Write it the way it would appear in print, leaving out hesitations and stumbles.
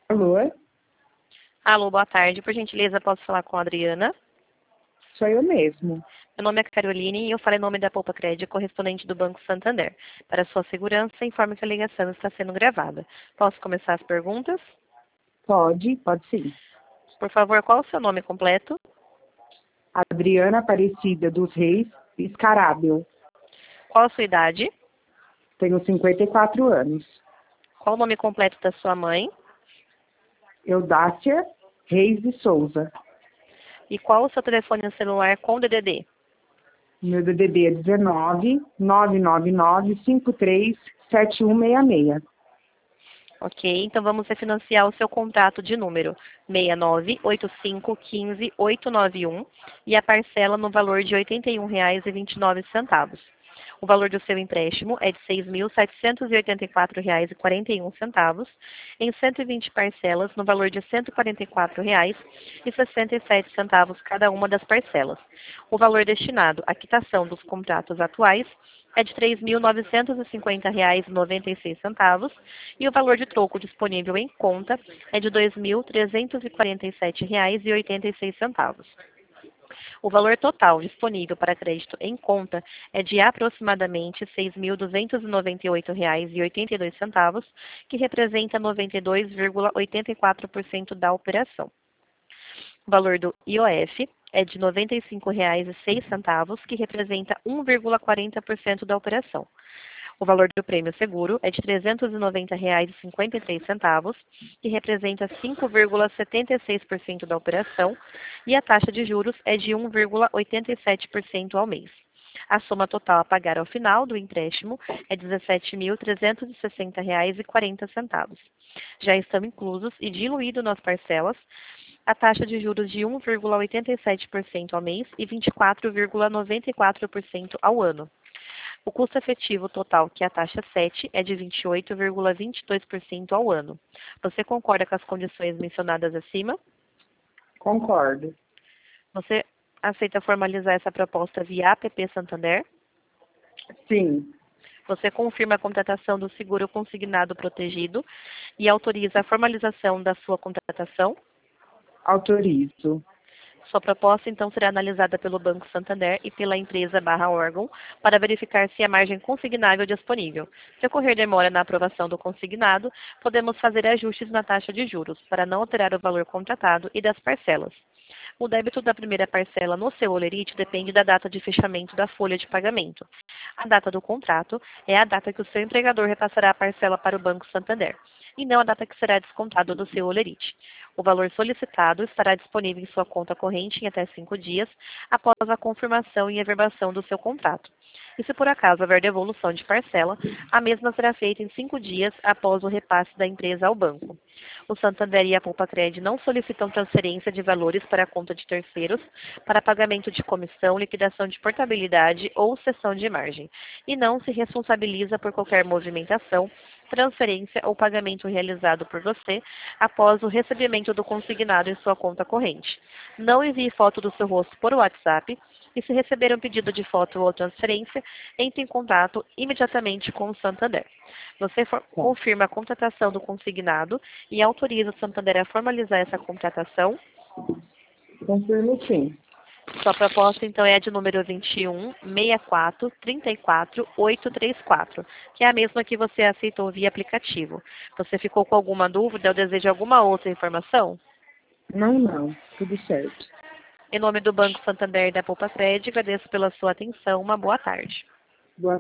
Alô, Alô, boa tarde. Por gentileza, posso falar com a Adriana? sou eu mesmo. Meu nome é Caroline e eu falo em nome da Poupa Crédito, correspondente do Banco Santander. Para sua segurança, informe que a ligação está sendo gravada. Posso começar as perguntas? Pode sim. Por favor, qual o seu nome completo? Adriana Aparecida dos Reis Scarabel. Qual a sua idade? Tenho 54 anos. Qual o nome completo da sua mãe? Eudácia Reis de Souza. E qual o seu telefone celular com DDD? Meu DDD é 19 999 53 7166. Ok, então vamos refinanciar o seu contrato de número 6985158891 e a parcela no valor de R$ 81,29. O valor do seu empréstimo é de R$ 6.784,41 em 120 parcelas no valor de R$ 144,67 cada uma das parcelas. O valor destinado à quitação dos contratos atuais é de R$ 3.950,96 e o valor de troco disponível em conta é de R$ 2.347,86. O valor total disponível para crédito em conta é de aproximadamente R$ 6.298,82, que representa 92,84% da operação. O valor do IOF é de R$ 95,06, que representa 1,40% da operação. O valor do prêmio seguro é de R$ 390,53, que representa 5,76% da operação, e a taxa de juros é de 1,87% ao mês. A soma total a pagar ao final do empréstimo é R$ 17.360,40. Já estão inclusos e diluídos nas parcelas a taxa de juros de 1,87% ao mês e 24,94% ao ano. O custo efetivo total, que é a taxa 7, é de 28,22% ao ano. Você concorda com as condições mencionadas acima? Concordo. Você aceita formalizar essa proposta via APP Santander? Sim, Você confirma a contratação do seguro consignado protegido e autoriza a formalização da sua contratação? autorizo. Sua proposta, então, será analisada pelo Banco Santander e pela empresa /órgão para verificar se há margem consignável disponível. Se ocorrer demora na aprovação do consignado, podemos fazer ajustes na taxa de juros para não alterar o valor contratado e das parcelas. O débito da primeira parcela no seu holerite depende da data de fechamento da folha de pagamento. A data do contrato é a data que o seu empregador repassará a parcela para o Banco Santander, e não a data que será descontado do seu holerite. O valor solicitado estará disponível em sua conta corrente em até 5 dias após a confirmação e averbação do seu contrato. E se por acaso houver devolução de parcela, a mesma será feita em 5 dias após o repasse da empresa ao banco. O Santander e a Poupa Crédito não solicitam transferência de valores para a conta de terceiros para pagamento de comissão, liquidação de portabilidade ou cessão de margem, e não se responsabiliza por qualquer movimentação, transferência ou pagamento realizado por você após o recebimento do consignado em sua conta corrente. Não envie foto do seu rosto por WhatsApp e, se receber um pedido de foto ou transferência, entre em contato imediatamente com o Santander. Você confirma a contratação do consignado e autoriza o Santander a formalizar essa contratação? Confirmo sim. Sua proposta, então, é a de número 21 64 34 834, que é a mesma que você aceitou via aplicativo. Você ficou com alguma dúvida ou deseja alguma outra informação? Não, tudo certo. Em nome do Banco Santander e da Poupa Crédito, agradeço pela sua atenção. Uma boa tarde.